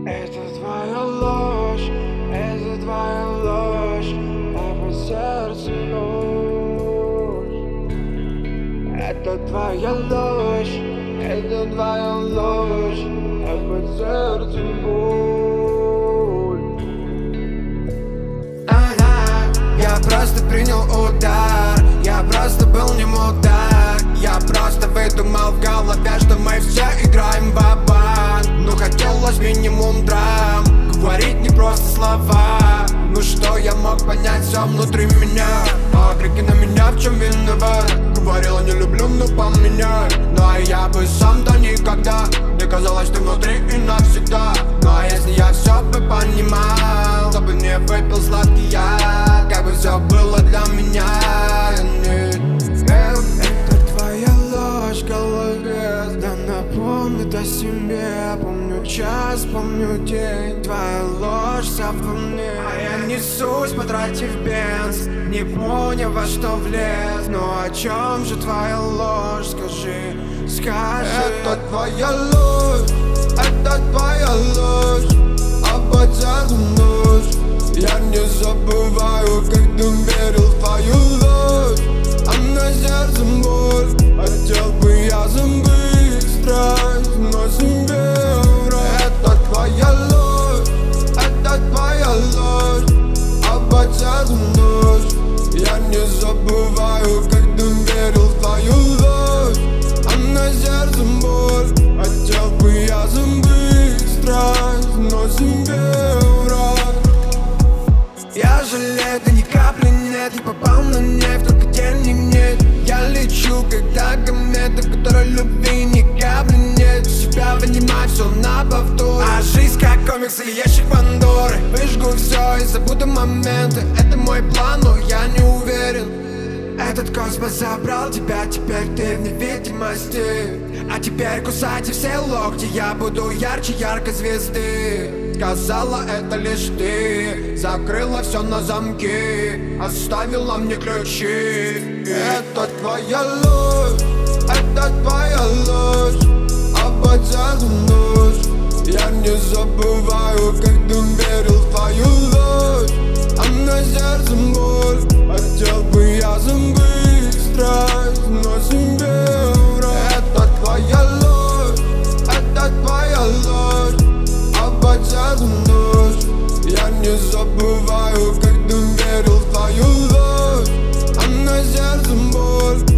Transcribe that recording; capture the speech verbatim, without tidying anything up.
Это твоя ложь, это твоя ложь, а по сердцу ложь. Это твоя ложь, это твоя ложь, а по сердцу боль. Ага, я просто принял удар, я просто был не мудак. Я просто выдумал в голове, что мы все играем в ва-банк. Ну хотелось минимум драм, говорить не просто слова. Ну что я мог понять, все внутри меня. А крики на меня, в чем виноват? Говорила не люблю, но поменяй. Но я бы сам-то никогда. Мне казалось, ты внутри и навсегда. Ну а если я все бы понимал, то бы не выпил сладкий яд. Как бы все было для меня. Это твоя ложь в голове, да напомнит о себе. Помню час, помню день, твоя ложь вся во мне. А я несусь, потратив бенз, не поняв, во что влез. Но о чем же твоя ложь, скажи, скажи. Это твоя ложь, это твоя ложь, а по сердцу нож. Я не забываю, как ты верил в твою ложь, а на сердце боль. Хотел бы я забыть страсть, но себе враг. Это твоя ложь, это твоя ложь, а по сердцу нож. Я не забываю, как ты верил в твою ложь, а на сердце боль. Хотел бы я забыть страсть, но себе враг. Я жалею, да ни капли нет. Я попал на нефть, только денег нет. Я лечу, когда комета, которой любви ни капли нет. Себя вынимаю все на повтор. А жизнь как комикс или ящик Пандоры. Выжгу все и забуду моменты. Это мой план, но я не уверен. Этот космос забрал тебя, теперь ты в невидимости. А теперь кусайте все локти, я буду ярче яркой звезды. Сказала, это лишь ты, закрыла все на замки, оставила мне ключи. Это твоя ложь, это твоя ложь, а по сердцу нож. Я не забываю, как ты верил в твою ложь, а на сердце боль. Хотел бы я забыть страсть, но себе враг. Это твоя ложь, это твоя ложь, а по сердцу нож. Я не забываю, как ты верил в твою ложь, а на сердце боль.